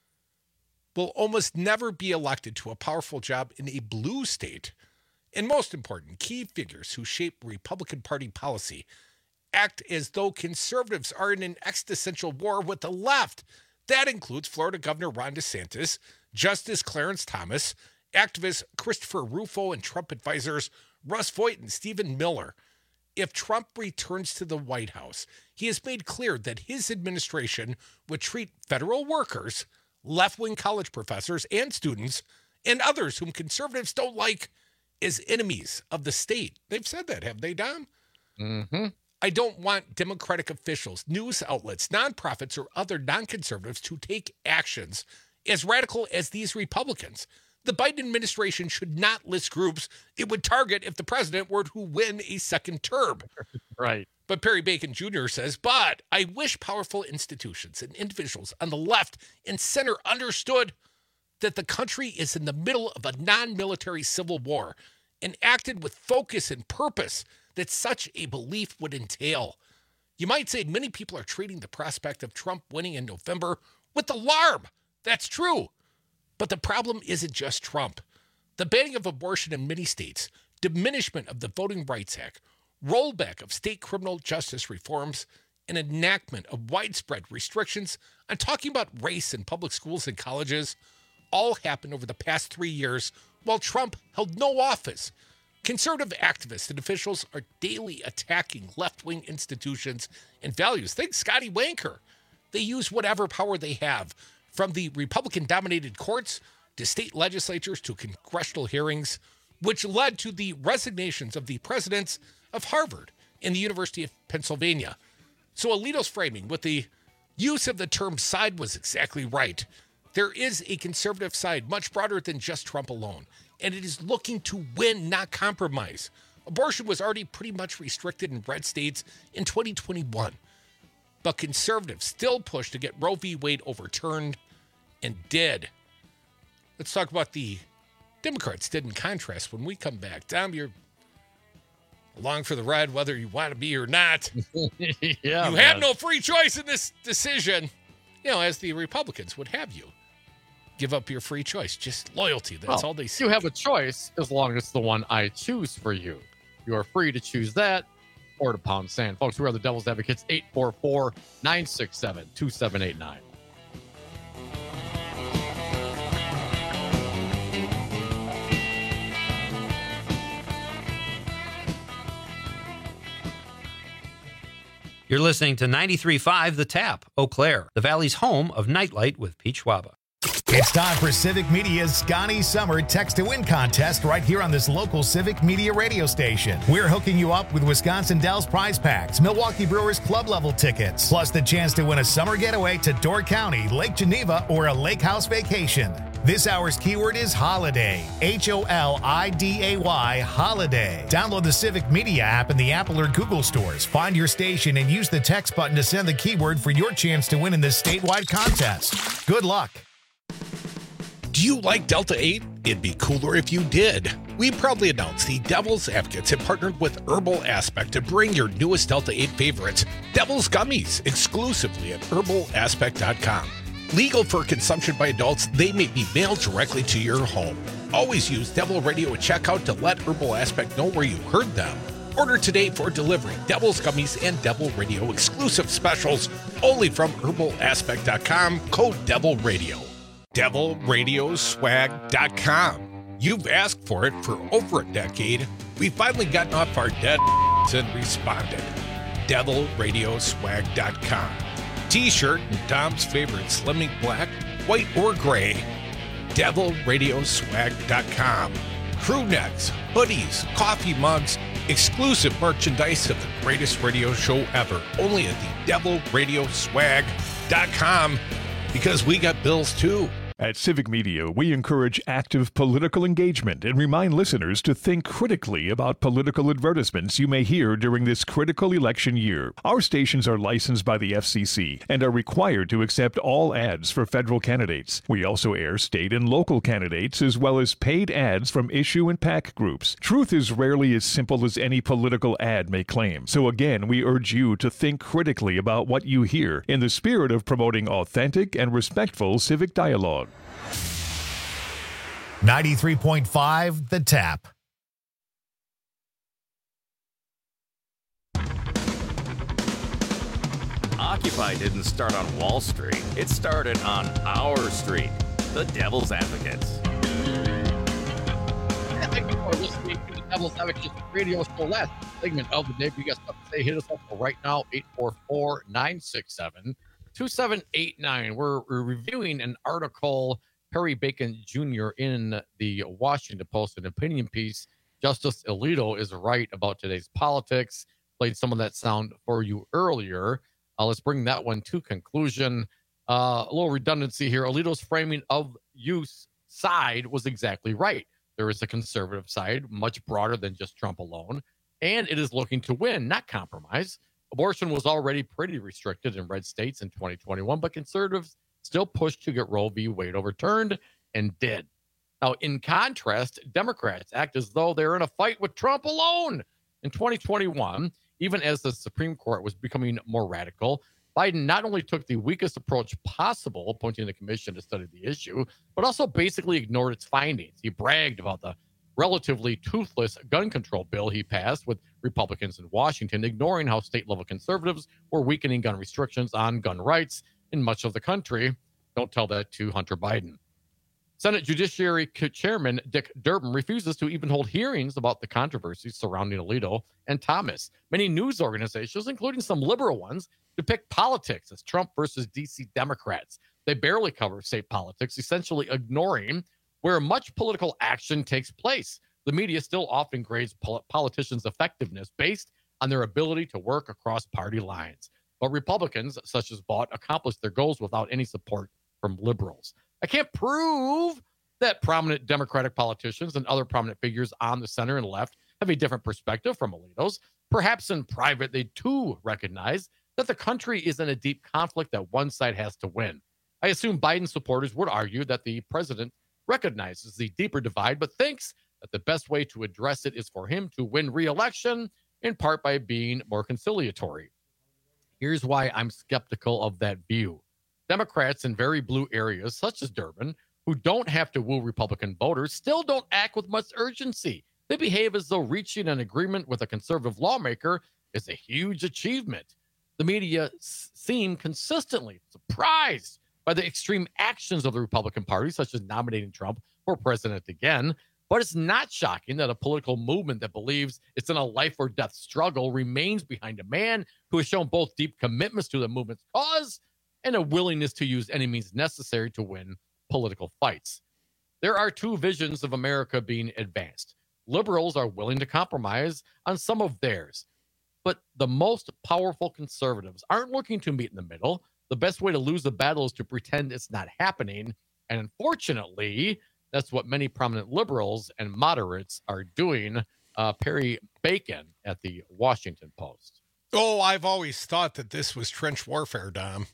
will almost never be elected to a powerful job in a blue state. And most important, key figures who shape Republican Party policy act as though conservatives are in an existential war with the left. That includes Florida Governor Ron DeSantis, Justice Clarence Thomas, activists Christopher Rufo, and Trump advisors Russ Vought and Stephen Miller. If Trump returns to the White House, he has made clear that his administration would treat federal workers, left-wing college professors and students, and others whom conservatives don't like as enemies of the state. They've said that, have they, Dom? Mm-hmm. I don't want Democratic officials, news outlets, nonprofits, or other non-conservatives to take actions as radical as these Republicans. The Biden administration should not list groups it would target if the president were to win a second term. Right. But Perry Bacon Jr. says, but I wish powerful institutions and individuals on the left and center understood that the country is in the middle of a non-military civil war and acted with focus and purpose that such a belief would entail. You might say many people are treating the prospect of Trump winning in November with alarm. That's true. But the problem isn't just Trump. The banning of abortion in many states, diminishment of the Voting Rights Act, rollback of state criminal justice reforms, and enactment of widespread restrictions on talking about race in public schools and colleges all happened over the past 3 years while Trump held no office. Conservative activists and officials are daily attacking left-wing institutions and values. Think Scotty Wanker. They use whatever power they have, from the Republican-dominated courts to state legislatures to congressional hearings, which led to the resignations of the presidents of Harvard and the University of Pennsylvania. So Alito's framing with the use of the term side was exactly right. There is a conservative side much broader than just Trump alone, and it is looking to win, not compromise. Abortion was already pretty much restricted in red states in 2021, but conservatives still pushed to get Roe v. Wade overturned, and did. Let's talk about the Democrats did in contrast when we come back. Tom, you're along for the ride whether you want to be or not. Yeah, you have no free choice in this decision, as the Republicans would have you give up your free choice. Just loyalty. That's all they say. You have a choice as long as it's the one I choose for you. You are free to choose that or to pound sand. Folks, we are the Devil's Advocates, 844-967-2789. You're listening to 93.5 The Tap, Eau Claire, the Valley's home of Nightlight with Pete Schwaba. It's time for Civic Media's Scotty Summer Text to Win contest right here on this local Civic Media radio station. We're hooking you up with Wisconsin Dells prize packs, Milwaukee Brewers club level tickets, plus the chance to win a summer getaway to Door County, Lake Geneva, or a lake house vacation. This hour's keyword is holiday. HOLIDAY, holiday. Download the Civic Media app in the Apple or Google stores. Find your station and use the text button to send the keyword for your chance to win in this statewide contest. Good luck. Do you like Delta 8? It'd be cooler if you did. We proudly announce the Devil's Advocates have partnered with Herbal Aspect to bring your newest Delta 8 favorites, Devil's Gummies, exclusively at herbalaspect.com. Legal for consumption by adults, they may be mailed directly to your home. Always use Devil Radio at checkout to let Herbal Aspect know where you heard them. Order today for delivery. Devil's Gummies and Devil Radio exclusive specials only from herbalaspect.com, code Devil Radio. DevilRadioswag.com. You've asked for it for over a decade. We've finally gotten off our dead and responded. DevilRadioswag.com. T-shirt and Dom's favorite slimming black, white, or gray. DevilRadioswag.com. Crew necks, hoodies, coffee mugs, exclusive merchandise of the greatest radio show ever. Only at the DevilRadioswag.com, because we got bills too. At Civic Media, we encourage active political engagement and remind listeners to think critically about political advertisements you may hear during this critical election year. Our stations are licensed by the FCC and are required to accept all ads for federal candidates. We also air state and local candidates as well as paid ads from issue and PAC groups. Truth is rarely as simple as any political ad may claim. So again, we urge you to think critically about what you hear in the spirit of promoting authentic and respectful civic dialogue. 93.5 The Tap. Occupy didn't start on Wall Street. It started on our street, the Devil's Advocates. Thank you for listening to the Devil's Advocates radio show. Last segment of the day. If you guys have to say, hit us up right now, 844-967-2789. We're reviewing an article, Perry Bacon Jr. in the Washington Post, an opinion piece. Justice Alito is right about today's politics. Played some of that sound for you earlier. Let's bring that one to conclusion. A little redundancy here. Alito's framing of use side was exactly right. There is a conservative side, much broader than just Trump alone, and it is looking to win, not compromise. Abortion was already pretty restricted in red states in 2021, but conservatives still pushed to get Roe v. Wade overturned and did. Now, in contrast, Democrats act as though they're in a fight with Trump alone. In 2021, even as the Supreme Court was becoming more radical, Biden not only took the weakest approach possible, appointing the commission to study the issue, but also basically ignored its findings. He bragged about the relatively toothless gun control bill he passed with Republicans in Washington, ignoring how state-level conservatives were weakening gun restrictions on gun rights in much of the country. Don't tell that to Hunter Biden. Senate Judiciary Chairman Dick Durbin refuses to even hold hearings about the controversies surrounding Alito and Thomas. Many news organizations, including some liberal ones, depict politics as Trump versus D.C. Democrats. They barely cover state politics, essentially ignoring where much political action takes place. The media still often grades politicians' effectiveness based on their ability to work across party lines. But Republicans, such as Vaught, accomplished their goals without any support from liberals. I can't prove that prominent Democratic politicians and other prominent figures on the center and left have a different perspective from Alito's. Perhaps in private, they too recognize that the country is in a deep conflict that one side has to win. I assume Biden supporters would argue that the president recognizes the deeper divide, but thinks that the best way to address it is for him to win re-election, in part by being more conciliatory. Here's why I'm skeptical of that view. Democrats in very blue areas, such as Durbin, who don't have to woo Republican voters, still don't act with much urgency. They behave as though reaching an agreement with a conservative lawmaker is a huge achievement. The media seem consistently surprised by the extreme actions of the Republican Party, such as nominating Trump for president again. But it's not shocking that a political movement that believes it's in a life or death struggle remains behind a man who has shown both deep commitments to the movement's cause and a willingness to use any means necessary to win political fights. There are two visions of America being advanced. Liberals are willing to compromise on some of theirs, but the most powerful conservatives aren't looking to meet in the middle. The best way to lose the battle is to pretend it's not happening And unfortunately, that's what many prominent liberals and moderates are doing. Perry Bacon at the Washington Post. Oh, I've always thought that this was trench warfare, Dom.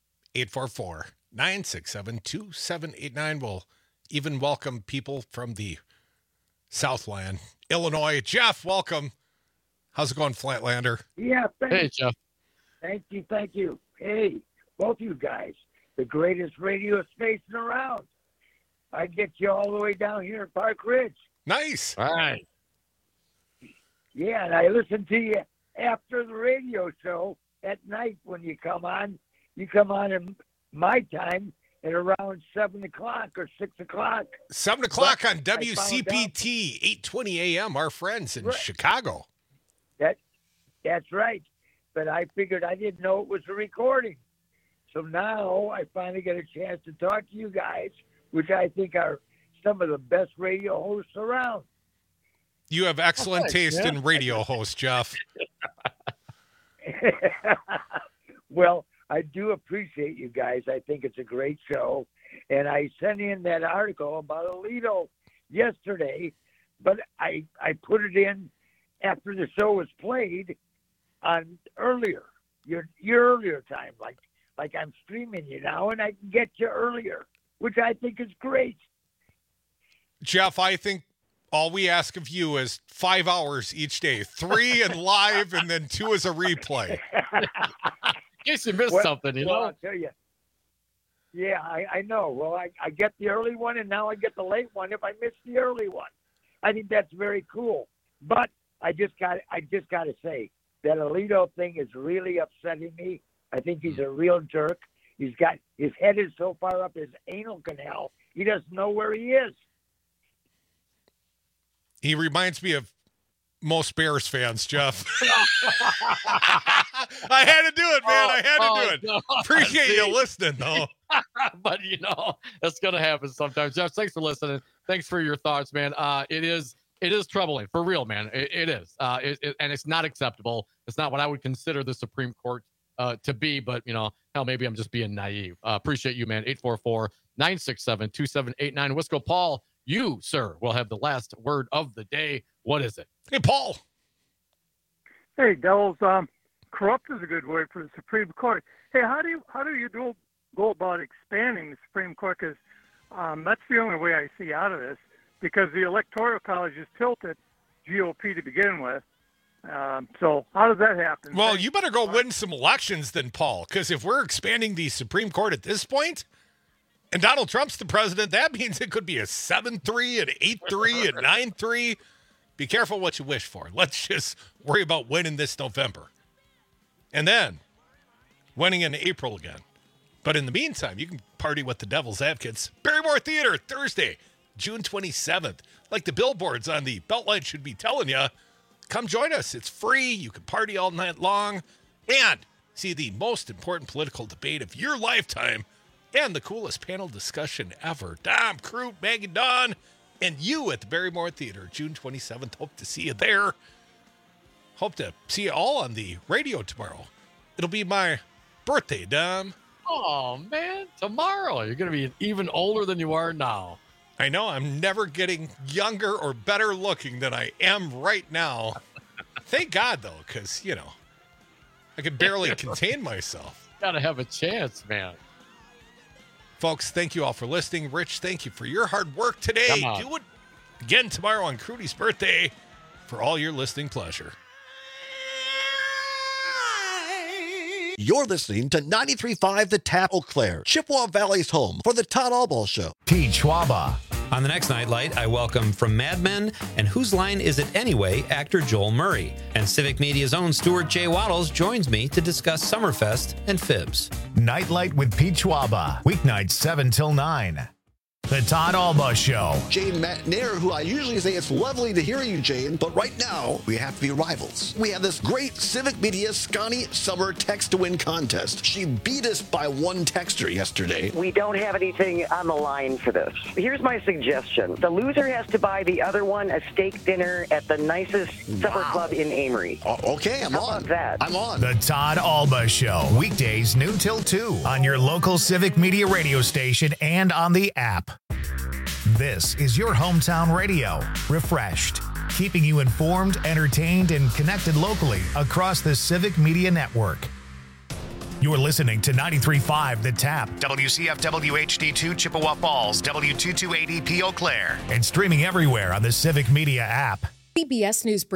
844-967-2789 will even welcome people from the Southland, Illinois. Jeff, welcome. How's it going, Flatlander? Yeah, hey, Jeff. Thank you. Hey, both you guys, the greatest radio station around. I get you all the way down here in Park Ridge. Nice. All right. Yeah, and I listen to you after the radio show at night when you come on. You come on in my time at around 7 o'clock or 6 o'clock. 7 o'clock on WCPT, 820 a.m., our friends in Chicago. That's right. But I figured I didn't know it was a recording. So now I finally get a chance to talk to you guys, which I think are some of the best radio hosts around. You have excellent taste in radio hosts, Jeff. Well, I do appreciate you guys. I think it's a great show. And I sent in that article about Alito yesterday, but I put it in after the show was played on earlier, your earlier time, like I'm streaming you now, and I can get you earlier, which I think is great. Jeff, I think all we ask of you is 5 hours each day, 3 and live, and then 2 as a replay. In case you missed something, you know. I'll tell you. Yeah, I know. Well, I get the early one, and now I get the late one if I miss the early one. I think that's very cool. But I just got to say that Alito thing is really upsetting me. I think he's a real jerk. His head is so far up his anal canal, he doesn't know where he is. He reminds me of most Bears fans, Jeff. I had to do it, man. I had to do it. No. Appreciate you listening, though. But, that's going to happen sometimes. Jeff, thanks for listening. Thanks for your thoughts, man. It is troubling, for real, man. It is. And it's not acceptable. It's not what I would consider the Supreme Court to be, but, hell, maybe I'm just being naive. Appreciate you, man. 844-967-2789. Wisco Paul, you, sir, will have the last word of the day. What is it? Hey, Paul. Hey, Devils. Corrupt is a good word for the Supreme Court. Hey, how do you go about expanding the Supreme Court? Because that's the only way I see out of this. Because the Electoral College is tilted GOP to begin with. So how does that happen? Well, you better go win some elections then, Paul. Because if we're expanding the Supreme Court at this point, and Donald Trump's the president, that means it could be a 7-3, an 8-3, a 9-3. Be careful what you wish for. Let's just worry about winning this November. And then winning in April again. But in the meantime, you can party with the Devil's Advocates. Barrymore Theater, Thursday, June 27th. Like the billboards on the Beltline should be telling you, come join us. It's free. You can party all night long and see the most important political debate of your lifetime and the coolest panel discussion ever. Dom, Crute, Maggie, Dawn, and you at the Barrymore Theater, June 27th. Hope to see you there. Hope to see you all on the radio tomorrow. It'll be my birthday, Dom. Oh, man. Tomorrow. You're going to be even older than you are now. I know. I'm never getting younger or better looking than I am right now. Thank God, though, because, I can barely contain myself. Got to have a chance, man. Folks, thank you all for listening. Rich, thank you for your hard work today. Do it again tomorrow on Crudy's birthday for all your listening pleasure. You're listening to 93.5 The Tap, Eau Claire, Chippewa Valley's home for the Todd Albaugh Show. Peachwaba. On the next Nightlight, I welcome from Mad Men and Whose Line Is It Anyway, actor Joel Murray. And Civic Media's own Stuart J. Waddles joins me to discuss Summerfest and Fibs. Nightlight with Peachwaba, weeknights 7 till 9. The Todd Alba Show. Jane McNair, who I usually say it's lovely to hear you, Jane, but right now we have to be rivals. We have this great Civic Media Scotty Summer Text to Win contest. She beat us by one texter yesterday. We don't have anything on the line for this. Here's my suggestion. The loser has to buy the other one a steak dinner at the nicest supper club in Amory. Okay, I'm How on. about that? I'm on. The Todd Alba Show. Weekdays noon till 2 on your local Civic Media radio station and on the app. This is your hometown radio. Refreshed. Keeping you informed, entertained, and connected locally across the Civic Media Network. You're listening to 93.5 The Tap, WCFW HD2 Chippewa Falls, W228EP Eau Claire, and streaming everywhere on the Civic Media app. CBS News